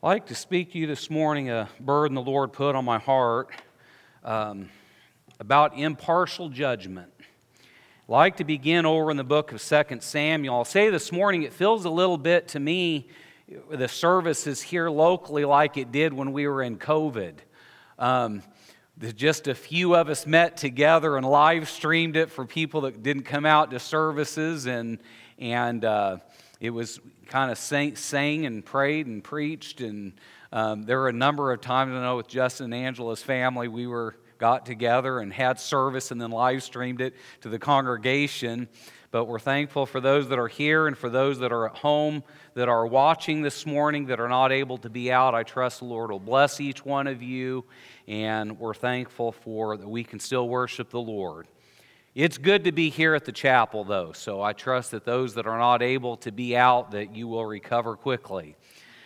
I'd like to speak to you this morning, a burden the Lord put on my heart about impartial judgment. I'd like to begin over in the book of 2 Samuel. I'll say this morning, it feels a little bit to me, the services here locally like it did when we were in COVID. Just a few of us met together and live streamed it for people that didn't come out to services, and it was kind of sang and prayed and preached, and there were a number of times, I know with Justin and Angela's family, we got together and had service and then live streamed it to the congregation. But we're thankful for those that are here and for those that are at home that are watching this morning that are not able to be out. I trust the Lord will bless each one of you, and we're thankful for that we can still worship the Lord. It's good to be here at the chapel, though, so I trust that those that are not able to be out, that you will recover quickly.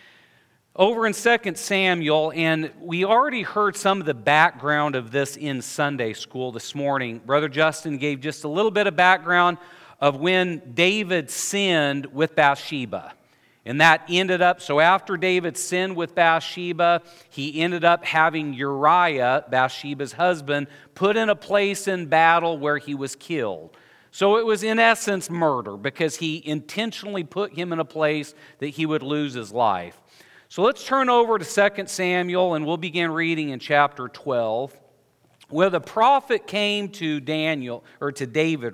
Over in 2 Samuel, and we already heard some of the background of this in Sunday school this morning. Brother Justin gave just a little bit of background of when David sinned with Bathsheba. And that ended up, so after David sinned with Bathsheba, he ended up having Uriah, Bathsheba's husband, put in a place in battle where he was killed. So it was in essence murder because he intentionally put him in a place that he would lose his life. So let's turn over to 2 Samuel and we'll begin reading in chapter 12. Where the prophet came to David.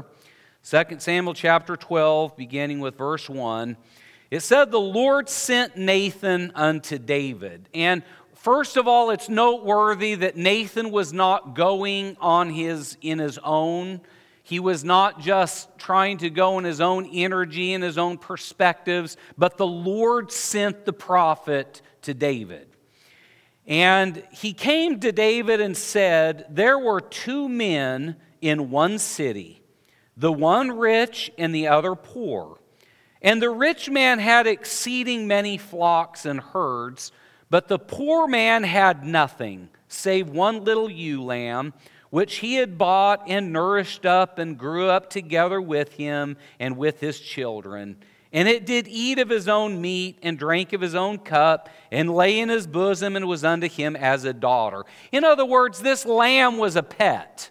2 Samuel chapter 12, beginning with verse 1. It said, "The Lord sent Nathan unto David." And first of all, it's noteworthy that Nathan was not going in his own. He was not just trying to go in his own energy and his own perspectives, but the Lord sent the prophet to David. And he came to David and said, "There were two men in one city, the one rich and the other poor. And the rich man had exceeding many flocks and herds, but the poor man had nothing, save one little ewe lamb, which he had bought and nourished up and grew up together with him and with his children. And it did eat of his own meat and drank of his own cup and lay in his bosom and was unto him as a daughter." In other words, this lamb was a pet.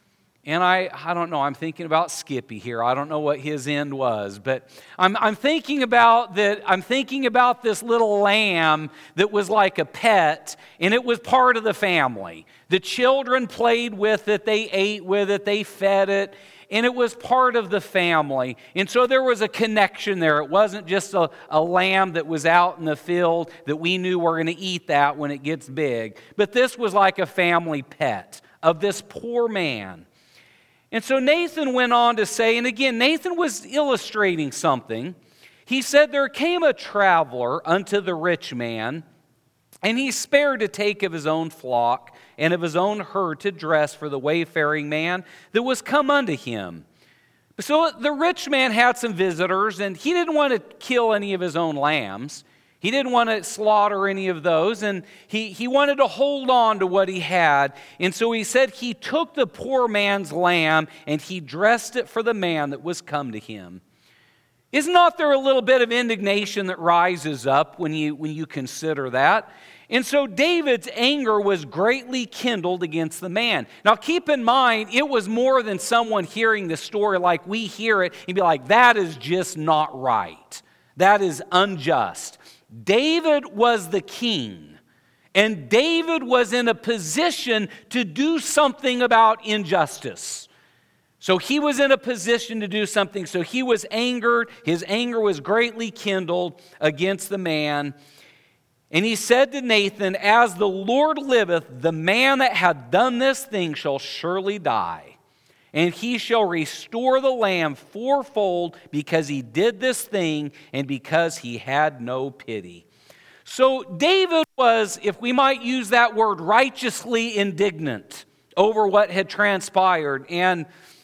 And I don't know, I'm thinking about Skippy here. I don't know what his end was, but I'm thinking about that. I'm thinking about this little lamb that was like a pet, and it was part of the family. The children played with it, they ate with it, they fed it, and it was part of the family. And so there was a connection there. It wasn't just a lamb that was out in the field that we knew we're going to eat that when it gets big. But this was like a family pet of this poor man. And so Nathan went on to say, and again, Nathan was illustrating something. He said, "There came a traveler unto the rich man, and he spared to take of his own flock and of his own herd to dress for the wayfaring man that was come unto him." So the rich man had some visitors, and he didn't want to kill any of his own lambs. He didn't want to slaughter any of those, and he wanted to hold on to what he had. And so he said he took the poor man's lamb and he dressed it for the man that was come to him. Is not there a little bit of indignation that rises up when you consider that? And so David's anger was greatly kindled against the man. Now keep in mind, it was more than someone hearing the story like we hear it and be like, that is just not right. That is unjust. David was the king, and David was in a position to do something about injustice. So he was in a position to do something, so he was angered. His anger was greatly kindled against the man. And he said to Nathan, "As the Lord liveth, the man that hath done this thing shall surely die. And he shall restore the lamb fourfold because he did this thing and because he had no pity." So David was, if we might use that word, righteously indignant over what had transpired. And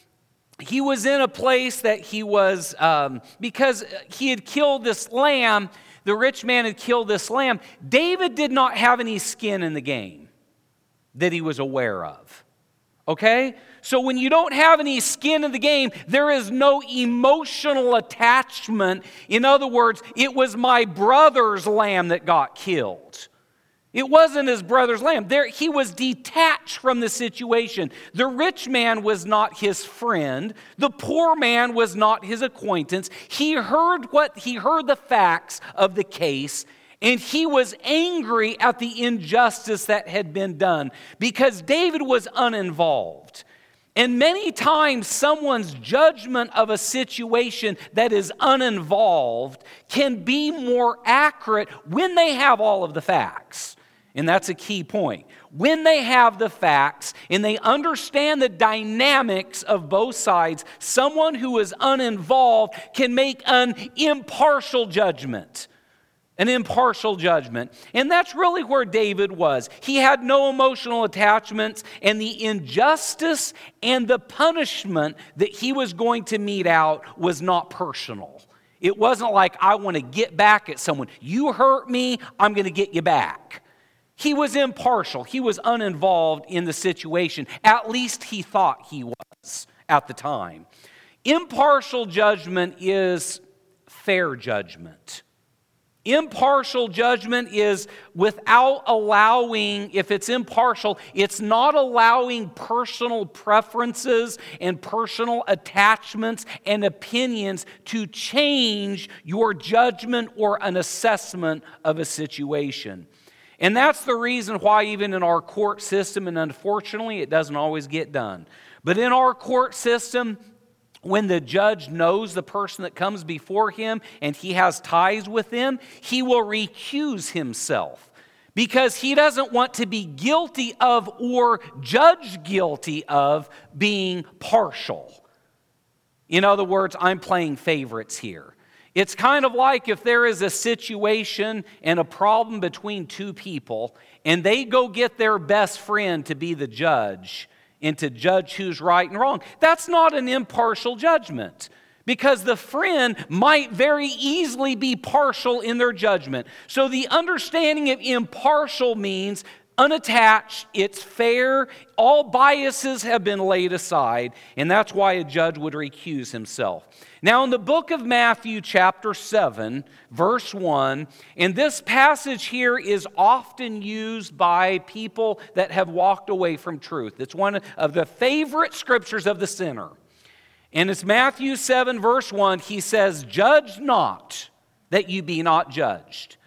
he was in a place that he was, because he had killed this lamb, the rich man had killed this lamb. David did not have any skin in the game that he was aware of. Okay? So when you don't have any skin in the game, there is no emotional attachment. In other words, it was my brother's lamb that got killed. It wasn't his brother's lamb. He was detached from the situation. The rich man was not his friend. The poor man was not his acquaintance. He heard the facts of the case, and he was angry at the injustice that had been done because David was uninvolved. And many times someone's judgment of a situation that is uninvolved can be more accurate when they have all of the facts. And that's a key point. When they have the facts and they understand the dynamics of both sides, someone who is uninvolved can make an impartial judgment. An impartial judgment. And that's really where David was. He had no emotional attachments, and the injustice and the punishment that he was going to mete out was not personal. It wasn't like, I want to get back at someone. You hurt me, I'm going to get you back. He was impartial. He was uninvolved in the situation. At least he thought he was at the time. Impartial judgment is fair judgment. Impartial judgment is without allowing, if it's impartial, it's not allowing personal preferences and personal attachments and opinions to change your judgment or an assessment of a situation. And that's the reason why even in our court system, and unfortunately it doesn't always get done, but in our court system, when the judge knows the person that comes before him and he has ties with them, he will recuse himself because he doesn't want to be guilty of or judged guilty of being partial. In other words, I'm playing favorites here. It's kind of like if there is a situation and a problem between two people and they go get their best friend to be the judge and to judge who's right and wrong. That's not an impartial judgment because the friend might very easily be partial in their judgment. So the understanding of impartial means unattached, it's fair, all biases have been laid aside, and that's why a judge would recuse himself. Now, in the book of Matthew, chapter 7, verse 1, and this passage here is often used by people that have walked away from truth. It's one of the favorite scriptures of the sinner. And it's Matthew 7, verse 1. He says, "Judge not, that you be not judged."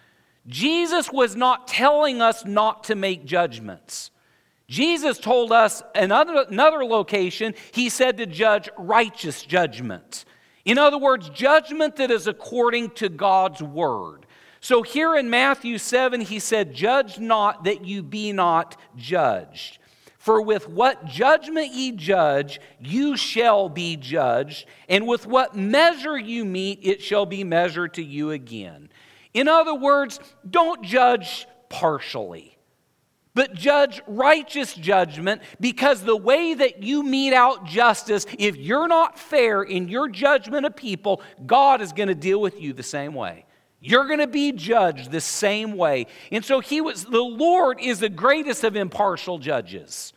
Jesus was not telling us not to make judgments. Jesus told us in another location, he said to judge righteous judgment. In other words, judgment that is according to God's word. So here in Matthew 7, he said, "Judge not that you be not judged. For with what judgment ye judge, you shall be judged, and with what measure you mete, it shall be measured to you again." In other words, don't judge partially, but judge righteous judgment, because the way that you mete out justice, if you're not fair in your judgment of people, God is going to deal with you the same way. You're going to be judged the same way. And so the Lord is the greatest of impartial judges.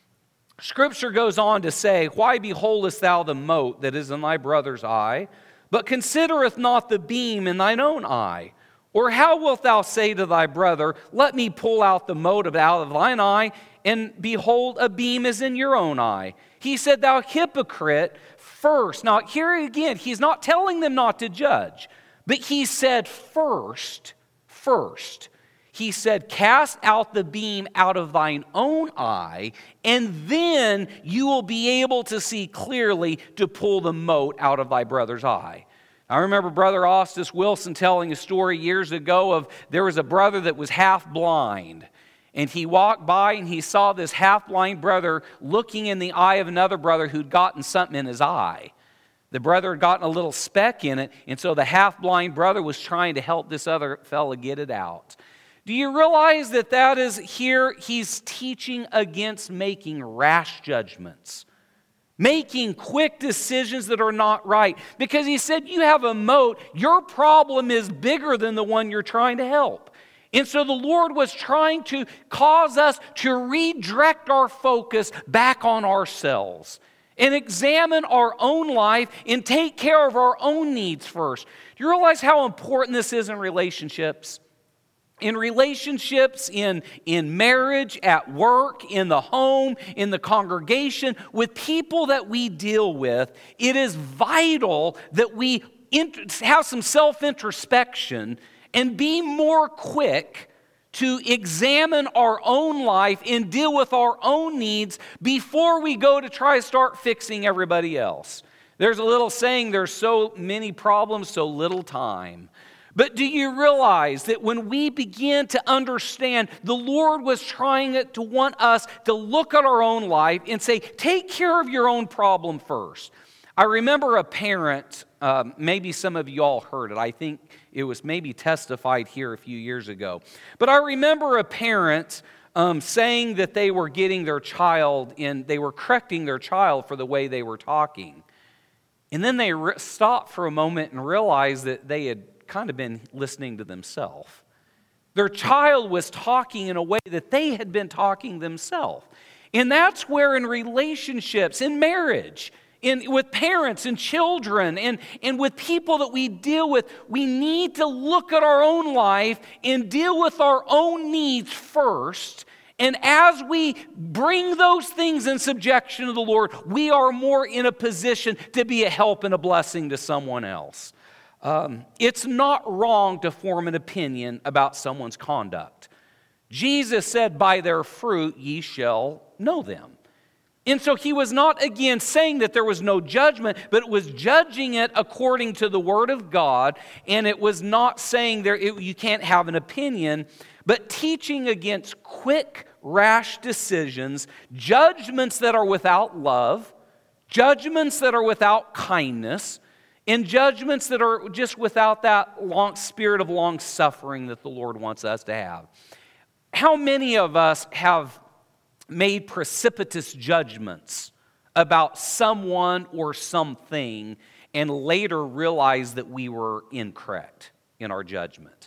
Scripture goes on to say, "Why beholdest thou the mote that is in thy brother's eye, but considereth not the beam in thine own eye? Or how wilt thou say to thy brother, Let me pull out the mote out of thine eye, and behold, a beam is in your own eye? He said, Thou hypocrite, first." Now here again, he's not telling them not to judge, but he said first. He said, "Cast out the beam out of thine own eye, and then you will be able to see clearly to pull the mote out of thy brother's eye." I remember Brother Austin Wilson telling a story years ago of there was a brother that was half blind. And he walked by and he saw this half blind brother looking in the eye of another brother who'd gotten something in his eye. The brother had gotten a little speck in it, and so the half blind brother was trying to help this other fella get it out. Do you realize that is here he's teaching against making rash judgments? Making quick decisions that are not right. Because he said, you have a mote, your problem is bigger than the one you're trying to help. And so the Lord was trying to cause us to redirect our focus back on ourselves and examine our own life and take care of our own needs first. Do you realize how important this is in relationships? In relationships, in marriage, at work, in the home, in the congregation, with people that we deal with, it is vital that we have some self-introspection and be more quick to examine our own life and deal with our own needs before we go to try to start fixing everybody else. There's a little saying, there's so many problems, so little time. But do you realize that when we begin to understand, the Lord was trying to want us to look at our own life and say, take care of your own problem first. I remember a parent, maybe some of you all heard it. I think it was maybe testified here a few years ago. But I remember a parent saying that they were getting their child in, they were correcting their child for the way they were talking. And then they stopped for a moment and realized that they had kind of been listening to themselves. Their child was talking in a way that they had been talking themselves. And that's where in relationships, in marriage, with parents and children and with people that we deal with, we need to look at our own life and deal with our own needs first. And as we bring those things in subjection to the Lord, we are more in a position to be a help and a blessing to someone else. It's not wrong to form an opinion about someone's conduct. Jesus said, by their fruit ye shall know them. And so he was not, again, saying that there was no judgment, but it was judging it according to the Word of God, and it was not saying you can't have an opinion, but teaching against quick, rash decisions, judgments that are without love, judgments that are without kindness, and judgments that are just without that spirit of long-suffering that the Lord wants us to have. How many of us have made precipitous judgments about someone or something and later realized that we were incorrect in our judgment?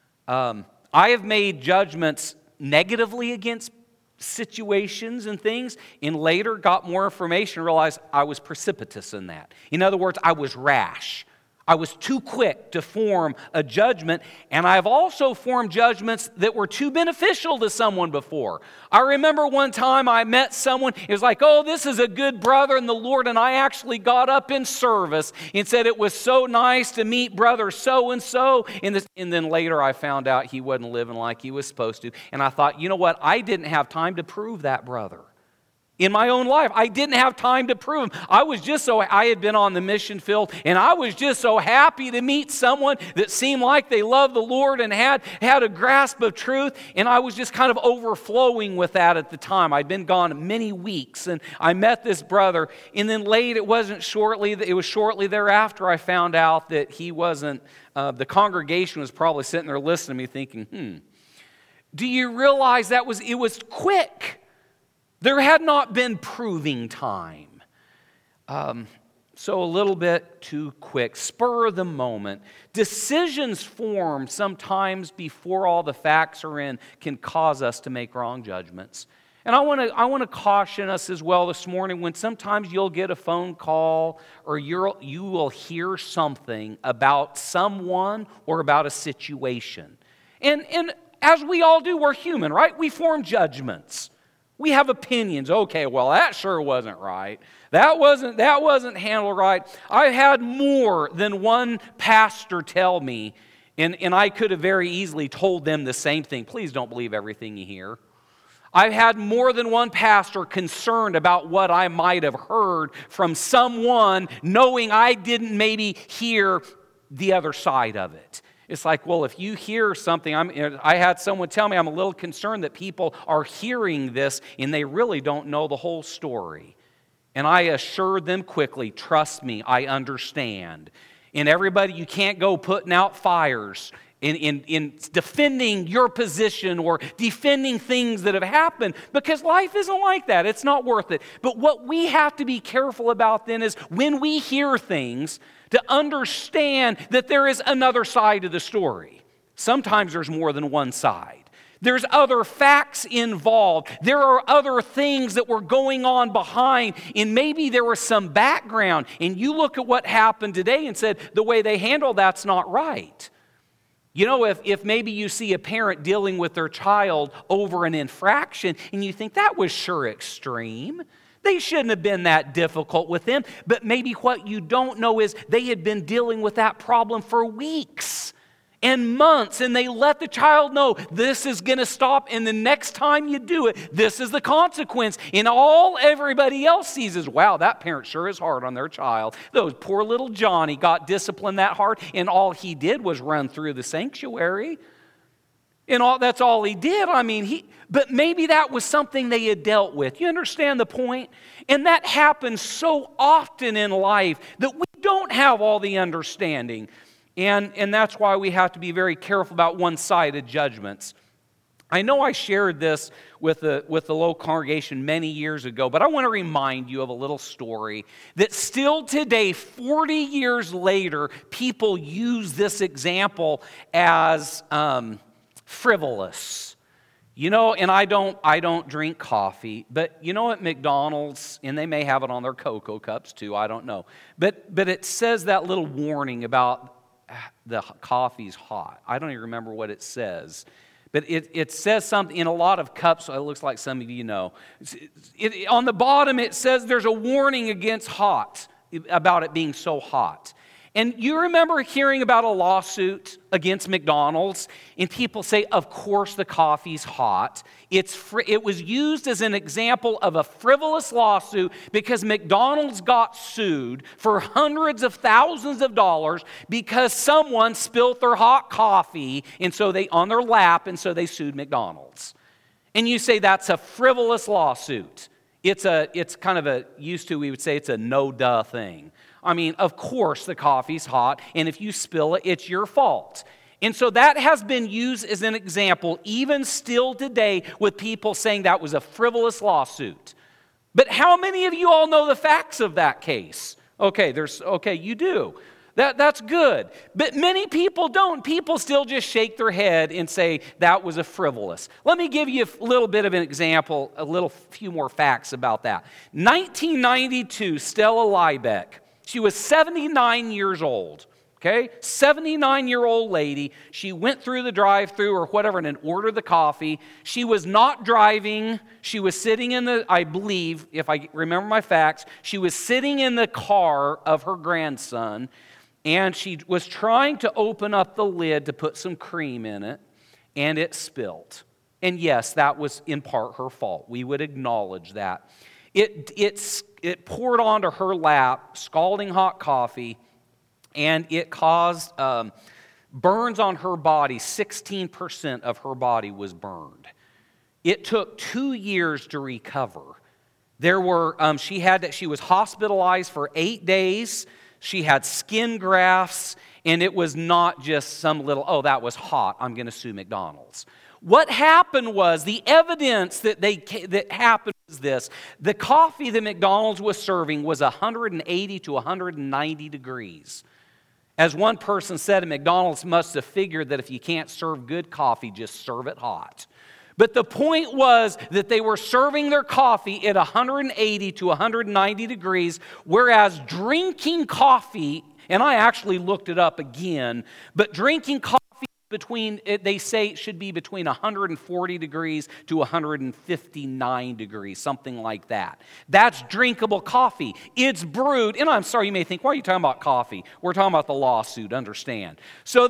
I have made judgments negatively against situations and things, and later got more information and realized I was precipitous in that. In other words, I was rash. I was too quick to form a judgment, and I've also formed judgments that were too beneficial to someone before. I remember one time I met someone, it was like, oh, this is a good brother in the Lord, and I actually got up in service and said it was so nice to meet brother so-and-so, and then later I found out he wasn't living like he was supposed to, and I thought, you know what, I didn't have time to prove that brother. In my own life, I didn't have time to prove him. I had been on the mission field, and I was just so happy to meet someone that seemed like they loved the Lord and had a grasp of truth, and I was just kind of overflowing with that at the time. I'd been gone many weeks, and I met this brother, and then it was shortly thereafter I found out that he wasn't, the congregation was probably sitting there listening to me thinking, do you realize it was quick? There had not been proving time. So a little bit too quick, spur of the moment. Decisions formed sometimes before all the facts are in can cause us to make wrong judgments. And I want to caution us as well this morning when sometimes you'll get a phone call or you will hear something about someone or about a situation. And as we all do, we're human, right? We form judgments. We have opinions. Okay, well, that sure wasn't right. That wasn't handled right. I had more than one pastor tell me, and I could have very easily told them the same thing. Please don't believe everything you hear. I've had more than one pastor concerned about what I might have heard from someone, knowing I didn't maybe hear the other side of it. It's like, well, if you hear something, I had someone tell me I'm a little concerned that people are hearing this and they really don't know the whole story. And I assured them quickly, trust me, I understand. And everybody, you can't go putting out fires in defending your position or defending things that have happened, because life isn't like that. It's not worth it. But what we have to be careful about then is when we hear things, to understand that there is another side to the story. Sometimes there's more than one side. There's other facts involved. There are other things that were going on behind, and maybe there was some background. And you look at what happened today and said, the way they handled that's not right. You know, if maybe you see a parent dealing with their child over an infraction, and you think that was sure extreme. They shouldn't have been that difficult with them. But maybe what you don't know is they had been dealing with that problem for weeks and months, and they let the child know this is going to stop, and the next time you do it, this is the consequence. And all everybody else sees is, wow, that parent sure is hard on their child. Those poor little Johnny got disciplined that hard, and all he did was run through the sanctuary. And that's all he did. I mean, but maybe that was something they had dealt with. You understand the point? And that happens so often in life that we don't have all the understanding. And that's why we have to be very careful about one-sided judgments. I know I shared this with the local congregation many years ago, but I want to remind you of a little story that still today, 40 years later, people use this example as frivolous. You know, and I don't drink coffee, but you know at McDonald's, and they may have it on their Cocoa Cups too, I don't know. But it says that little warning about the coffee's hot. I don't even remember what it says. But it says something in a lot of cups, it looks like some of you know. On the bottom it says there's a warning against hot, about it being so hot. And you remember hearing about a lawsuit against McDonald's, and people say, of course the coffee's hot. It was used as an example of a frivolous lawsuit because McDonald's got sued for hundreds of thousands of dollars because someone spilled their hot coffee on their lap, and so they sued McDonald's. And you say that's a frivolous lawsuit. It's we would say it's a no-duh thing. I mean, of course the coffee's hot, and if you spill it, it's your fault. And so that has been used as an example, even still today, with people saying that was a frivolous lawsuit. But how many of you all know the facts of that case? Okay, you do. That's good. But many people don't. People still just shake their head and say that was a frivolous. Let me give you a little bit of an example, few more facts about that. 1992, Stella Liebeck. She was 79 years old, okay? 79-year-old lady. She went through the drive-thru or whatever and ordered the coffee. She was not driving. She was sitting I believe, if I remember my facts, she was sitting in the car of her grandson, and she was trying to open up the lid to put some cream in it, and it spilled. And yes, that was in part her fault. We would acknowledge that. It poured onto her lap, scalding hot coffee, and it caused burns on her body. 16% of her body was burned. It took 2 years to recover. She was hospitalized for 8 days. She had skin grafts, and it was not just some little, that was hot, I'm going to sue McDonald's. What happened was, the evidence that happened was this. The coffee that McDonald's was serving was 180 to 190 degrees. As one person said, McDonald's must have figured that if you can't serve good coffee, just serve it hot. But the point was that they were serving their coffee at 180 to 190 degrees, whereas drinking coffee, and I actually looked it up again, but drinking coffee they say it should be between 140 degrees to 159 degrees, something like that. That's drinkable coffee. It's brewed, and I'm sorry, you may think, why are you talking about coffee? We're talking about the lawsuit, understand. So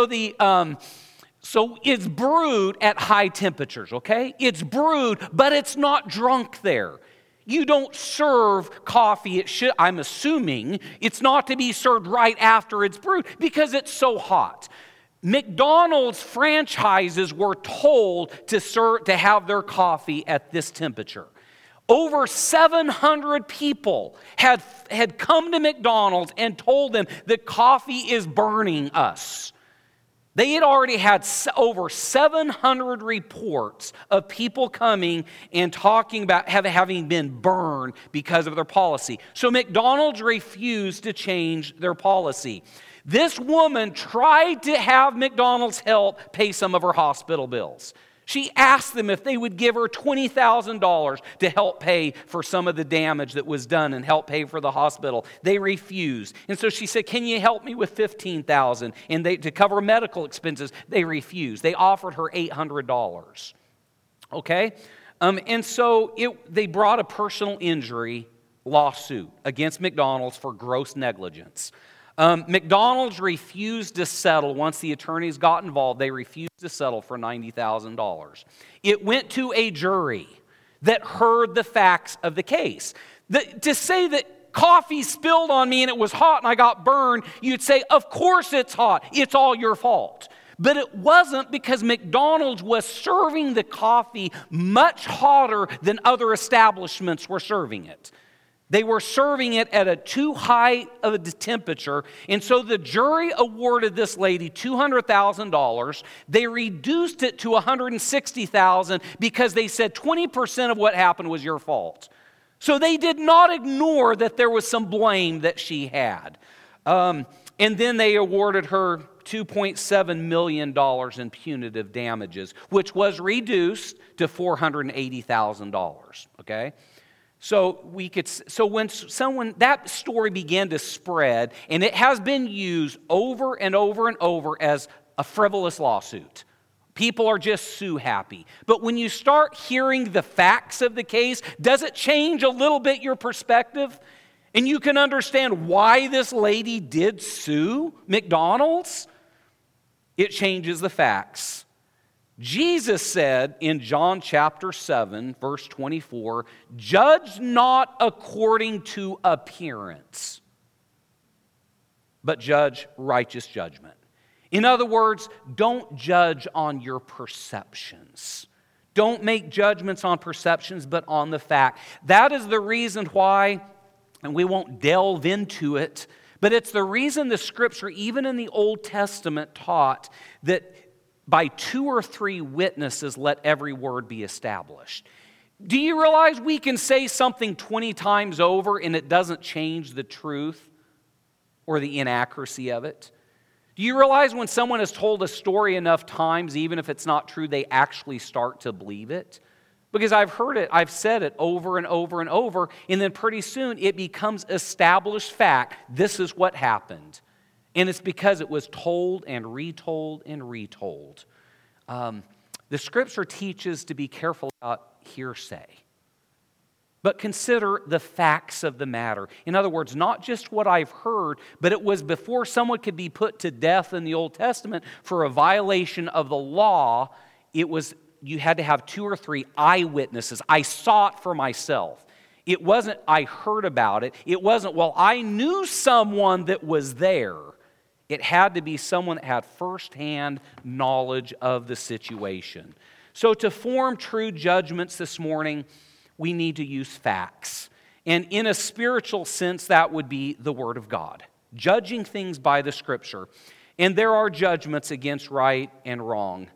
it's brewed at high temperatures, okay? It's brewed, but it's not drunk there. You don't serve coffee, I'm assuming, it's not to be served right after it's brewed because it's so hot. McDonald's franchises were told to have their coffee at this temperature. Over 700 people had come to McDonald's and told them that coffee is burning us. They had already had over 700 reports of people coming and talking about having been burned because of their policy. So McDonald's refused to change their policy. This woman tried to have McDonald's help pay some of her hospital bills. She asked them if they would give her $20,000 to help pay for some of the damage that was done and help pay for the hospital. They refused. And so she said, "Can you help me with $15,000 and to cover medical expenses?" They refused. They offered her $800. Okay? And so they brought a personal injury lawsuit against McDonald's for gross negligence. McDonald's refused to settle. Once the attorneys got involved, they refused to settle for $90,000. It went to a jury that heard the facts of the case. To say that coffee spilled on me and it was hot and I got burned, you'd say, of course it's hot. It's all your fault. But it wasn't, because McDonald's was serving the coffee much hotter than other establishments were serving it. They were serving it at a too high of a temperature, and so the jury awarded this lady $200,000. They reduced it to $160,000 because they said 20% of what happened was your fault. So they did not ignore that there was some blame that she had. And then they awarded her $2.7 million in punitive damages, which was reduced to $480,000. Okay? So when that story began to spread, and it has been used over and over and over as a frivolous lawsuit. People are just sue happy. But when you start hearing the facts of the case, does it change a little bit your perspective? And you can understand why this lady did sue McDonald's? It changes the facts. Jesus said in John chapter 7, verse 24, "Judge not according to appearance, but judge righteous judgment." In other words, don't judge on your perceptions. Don't make judgments on perceptions, but on the fact. That is the reason why, and we won't delve into it, but it's the reason the Scripture, even in the Old Testament, taught that by 2 or 3 witnesses, let every word be established. Do you realize we can say something 20 times over and it doesn't change the truth or the inaccuracy of it? Do you realize when someone has told a story enough times, even if it's not true, they actually start to believe it? Because I've heard it, I've said it over and over and over, and then pretty soon it becomes established fact. This is what happened. And it's because it was told and retold and retold. The Scripture teaches to be careful about hearsay, but consider the facts of the matter. In other words, not just what I've heard, but it was before someone could be put to death in the Old Testament for a violation of the law. You had to have 2 or 3 eyewitnesses. I saw it for myself. It wasn't, I heard about it. It wasn't, well, I knew someone that was there. It had to be someone that had firsthand knowledge of the situation. So to form true judgments this morning, we need to use facts. And in a spiritual sense, that would be the Word of God. Judging things by the Scripture. And there are judgments against right and wrong.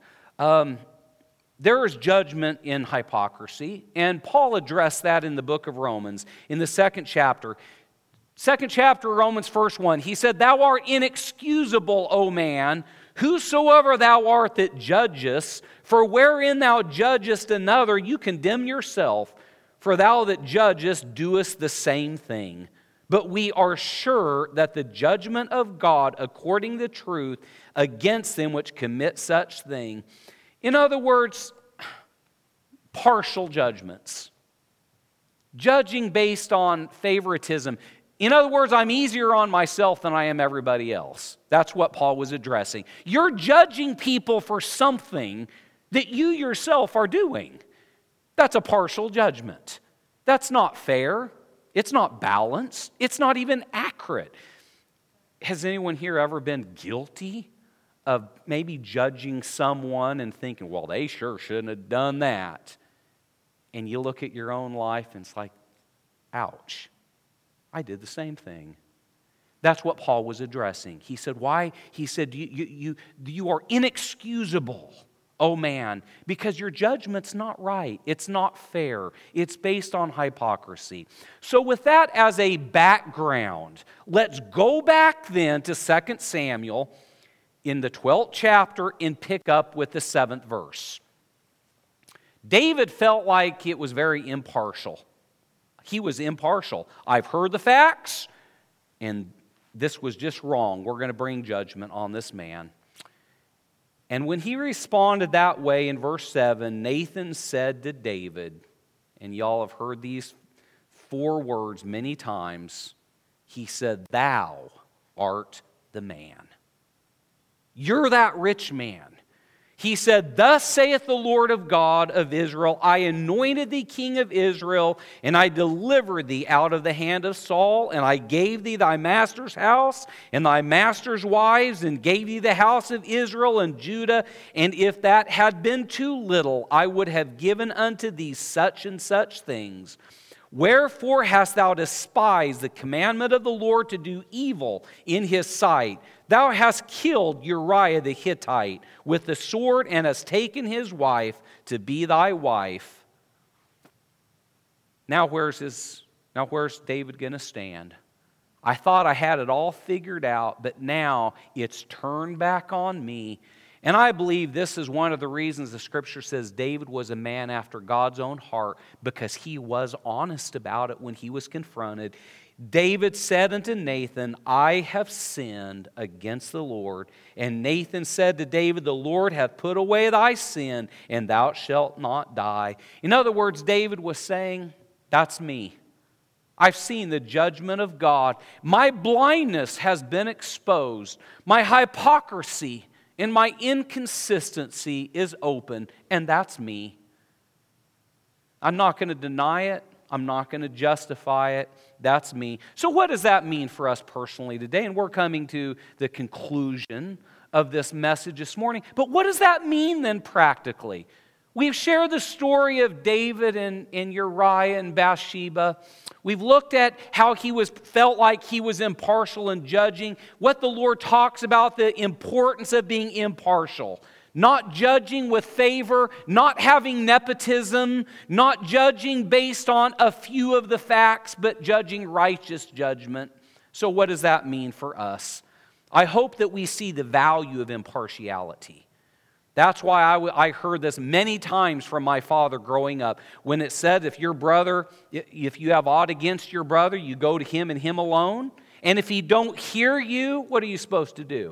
There is judgment in hypocrisy, and Paul addressed that in the book of Romans, in the 2nd chapter. 2nd chapter, Romans, verse 1, he said, "Thou art inexcusable, O man, whosoever thou art that judgest, for wherein thou judgest another, you condemn yourself, for thou that judgest doest the same thing. But we are sure that the judgment of God, according to truth, against them which commit such thing." In other words, partial judgments. Judging based on favoritism. In other words, I'm easier on myself than I am everybody else. That's what Paul was addressing. You're judging people for something that you yourself are doing. That's a partial judgment. That's not fair. It's not balanced. It's not even accurate. Has anyone here ever been guilty of maybe judging someone and thinking, well, they sure shouldn't have done that? And you look at your own life and it's like, ouch. I did the same thing. That's what Paul was addressing. He said, why? He said, you are inexcusable, oh man, because your judgment's not right. It's not fair. It's based on hypocrisy. So with that as a background, let's go back then to 2 Samuel in the 12th chapter and pick up with the 7th verse. David felt like it was very impartial. He was impartial. I've heard the facts, and this was just wrong. We're going to bring judgment on this man. And when he responded that way in verse 7, Nathan said to David, and y'all have heard these 4 words many times, he said, "Thou art the man. You're that rich man." He said, "Thus saith the Lord of God of Israel, I anointed thee king of Israel, and I delivered thee out of the hand of Saul, and I gave thee thy master's house and thy master's wives, and gave thee the house of Israel and Judah. And if that had been too little, I would have given unto thee such and such things. Wherefore hast thou despised the commandment of the Lord to do evil in his sight? Thou hast killed Uriah the Hittite with the sword, and hast taken his wife to be thy wife." Now where's David going to stand? I thought I had it all figured out, but now it's turned back on me. And I believe this is one of the reasons the Scripture says David was a man after God's own heart, because he was honest about it when he was confronted. David said unto Nathan, "I have sinned against the Lord." And Nathan said to David, "The Lord hath put away thy sin, and thou shalt not die." In other words, David was saying, that's me. I've seen the judgment of God. My blindness has been exposed. My hypocrisy and my inconsistency is open, and that's me. I'm not going to deny it. I'm not going to justify it. That's me. So what does that mean for us personally today? And we're coming to the conclusion of this message this morning. But what does that mean then practically? We've shared the story of David and Uriah and Bathsheba. We've looked at how felt like he was impartial in judging. What the Lord talks about, the importance of being impartial. Not judging with favor, not having nepotism, not judging based on a few of the facts, but judging righteous judgment. So what does that mean for us? I hope that we see the value of impartiality. That's why I heard this many times from my father growing up. When it said, if you have aught against your brother, you go to him and him alone. And if he don't hear you, what are you supposed to do?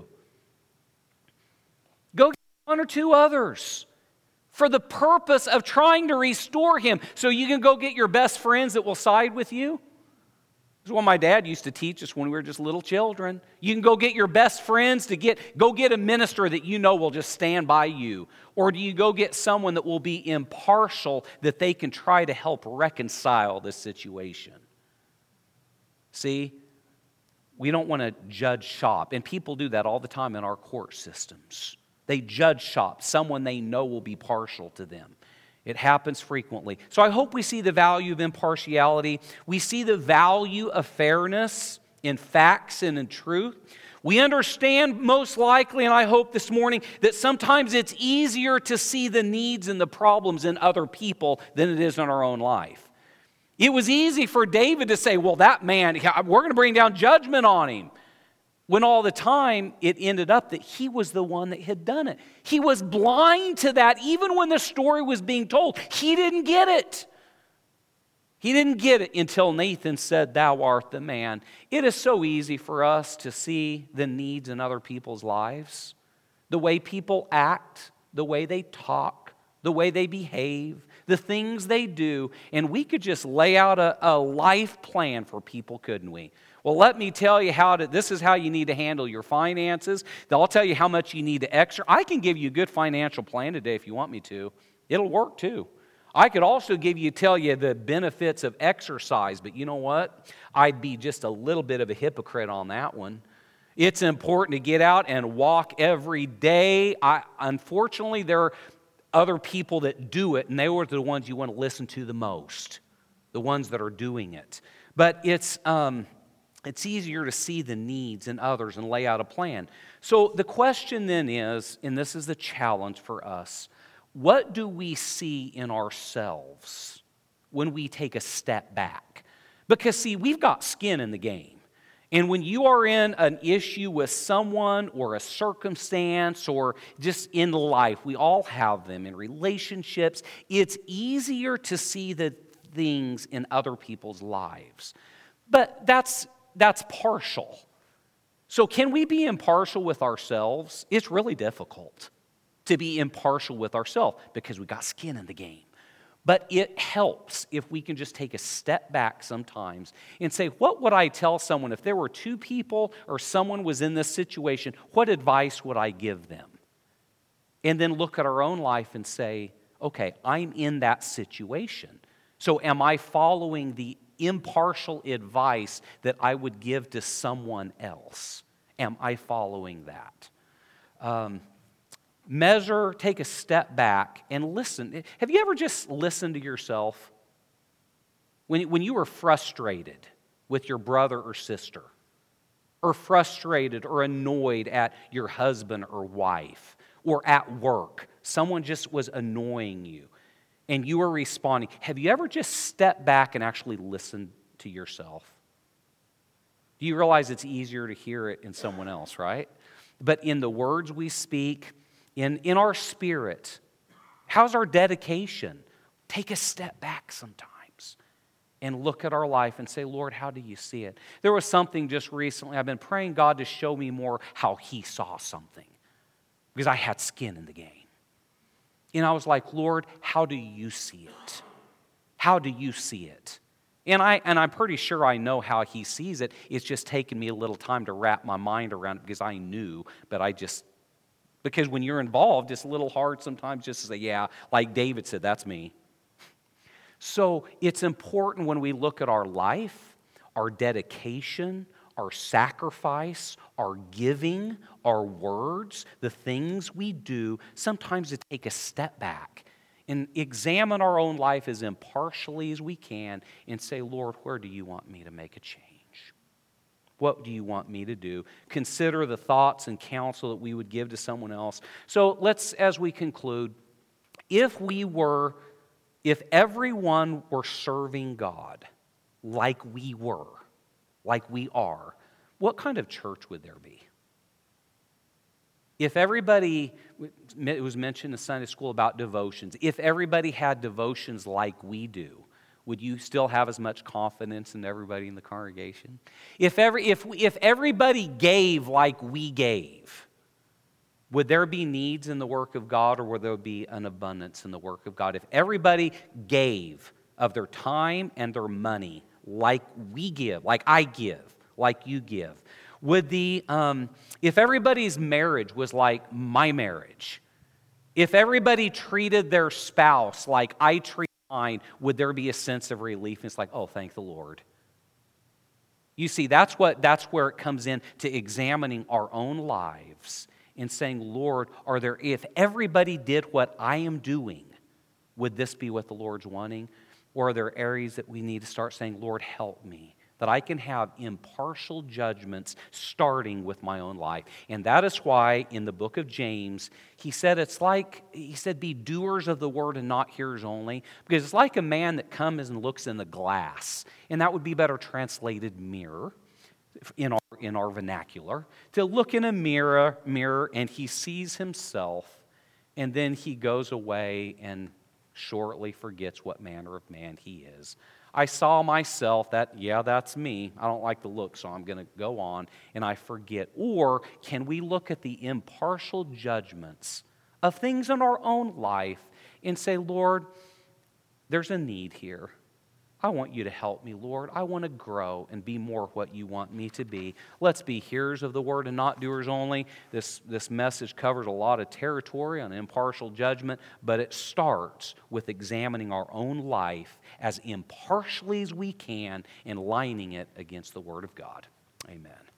Go get 1 or 2 others for the purpose of trying to restore him. So you can go get your best friends that will side with you. This is what my dad used to teach us when we were just little children. You can go get your best friends go get a minister that you know will just stand by you. Or do you go get someone that will be impartial, that they can try to help reconcile this situation? See, we don't want to judge shop. And people do that all the time in our court systems. They judge shop, someone they know will be partial to them. It happens frequently. So I hope we see the value of impartiality. We see the value of fairness in facts and in truth. We understand most likely, and I hope this morning, that sometimes it's easier to see the needs and the problems in other people than it is in our own life. It was easy for David to say, well, that man, we're going to bring down judgment on him. When all the time it ended up that he was the one that had done it. He was blind to that even when the story was being told. He didn't get it. He didn't get it until Nathan said, "Thou art the man." It is so easy for us to see the needs in other people's lives. The way people act, the way they talk, the way they behave, the things they do. And we could just lay out a life plan for people, couldn't we? Well, let me tell you this is how you need to handle your finances. I'll tell you how much you need to extra. I can give you a good financial plan today if you want me to. It'll work too. I could also tell you the benefits of exercise, but you know what? I'd be just a little bit of a hypocrite on that one. It's important to get out and walk every day. Unfortunately, there are other people that do it, and they are the ones you want to listen to the most, the ones that are doing it. But it's It's easier to see the needs in others and lay out a plan. So the question then is, and this is the challenge for us, what do we see in ourselves when we take a step back? Because, see, we've got skin in the game. And when you are in an issue with someone or a circumstance or just in life, we all have them in relationships, it's easier to see the things in other people's lives. But that's partial. So can we be impartial with ourselves? It's really difficult to be impartial with ourselves because we got skin in the game. But it helps if we can just take a step back sometimes and say, what would I tell someone if there were two people or someone was in this situation? What advice would I give them? And then look at our own life and say, okay, I'm in that situation. So am I following the impartial advice that I would give to someone else? Am I following that? Measure, take a step back, and listen. Have you ever just listened to yourself? When you were frustrated with your brother or sister, or frustrated or annoyed at your husband or wife, or at work, someone just was annoying you, and you were responding, have you ever just stepped back and actually listened to yourself? Do you realize it's easier to hear it in someone else, right? But in the words we speak, in our spirit, how's our dedication? Take a step back sometimes and look at our life and say, Lord, how do you see it? There was something just recently, I've been praying God to show me more how He saw something because I had skin in the game. And I was like, Lord, how do you see it? How do you see it? And I'm pretty sure I know how He sees it. It's just taken me a little time to wrap my mind around it because I knew, but because when you're involved, it's a little hard sometimes just to say, yeah, like David said, that's me. So it's important when we look at our life, our dedication, our sacrifice, our giving, our words, the things we do, sometimes to take a step back and examine our own life as impartially as we can and say, Lord, where do you want me to make a change? What do you want me to do? Consider the thoughts and counsel that we would give to someone else. So let's, as we conclude, if everyone were serving God like we are, what kind of church would there be? If everybody, it was mentioned in Sunday school about devotions, if everybody had devotions like we do, would you still have as much confidence in everybody in the congregation? If everybody gave like we gave, would there be needs in the work of God, or would there be an abundance in the work of God? If everybody gave of their time and their money like we give, like I give, like you give, if everybody's marriage was like my marriage, if everybody treated their spouse like I treat mine, would there be a sense of relief? And it's like, oh, thank the Lord. You see, that's where it comes in to examining our own lives and saying, Lord, if everybody did what I am doing, would this be what the Lord's wanting? Or are there areas that we need to start saying, Lord, help me, that I can have impartial judgments starting with my own life? And that is why in the book of James, he said, be doers of the word and not hearers only, because it's like a man that comes and looks in the glass, and that would be better translated mirror in our vernacular, to look in a mirror and he sees himself, and then he goes away and shortly forgets what manner of man he is. I saw myself, that's me. I don't like the look, so I'm going to go on, and I forget. Or can we look at the impartial judgments of things in our own life and say, Lord, there's a need here. I want you to help me, Lord. I want to grow and be more what you want me to be. Let's be hearers of the word and not doers only. This message covers a lot of territory on impartial judgment, but it starts with examining our own life as impartially as we can and lining it against the word of God. Amen.